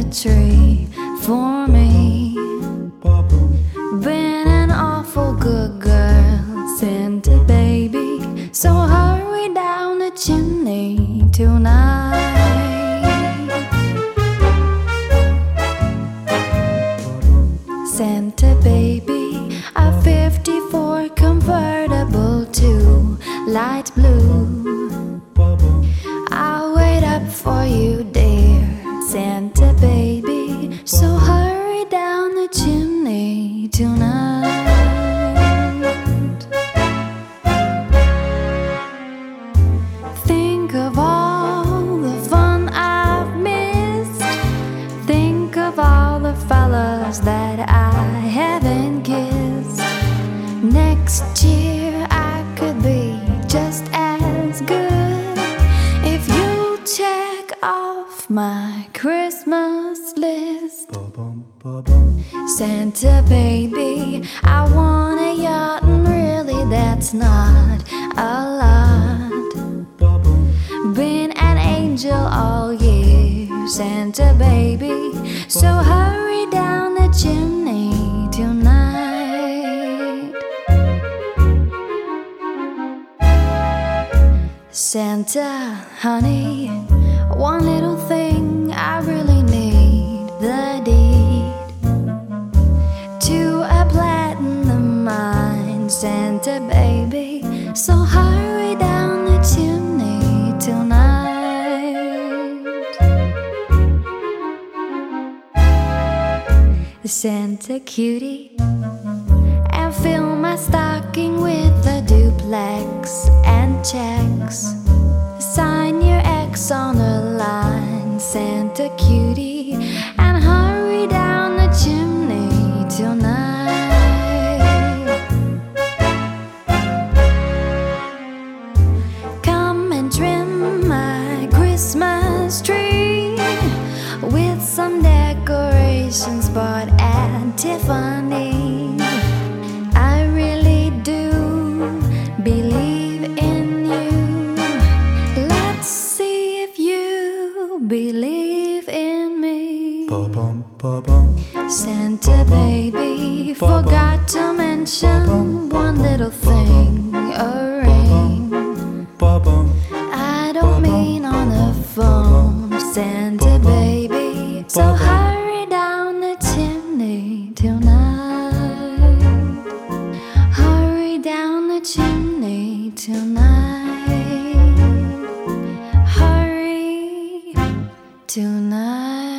tree for me. Been an awful good girl, Santa baby, so hurry down the chimney tonight. Santa baby, a 54 convertible to light blue. I'll wait up for you, dear Santa baby, so hurry down the chimney tonight. Think of all the fun I've missed. Think of all the fellas that I haven't kissed. Next year I could be just as good if you check off my Christmas list. Santa baby, I want a yacht, and really that's not a lot. Been an angel all year, Santa baby, so hurry down the chimney tonight. Santa, honey, one little thing I really need, the deed to a platinum mine, Santa baby, so hurry down the chimney tonight. Santa cutie, and fill my stocking with a duplex and checks. Sign your X on the line, Santa cutie, and hurry down the chimney tonight. Come and trim my Christmas tree with some decorations bought at Tiffany. I really do believe in you. Let's see if you believe in me. Santa baby, forgot to mention one little thing, a ring. I don't mean on the phone, Santa baby, so hurry down the chimney tonight. Hurry down the chimney tonight. Hurry tonight.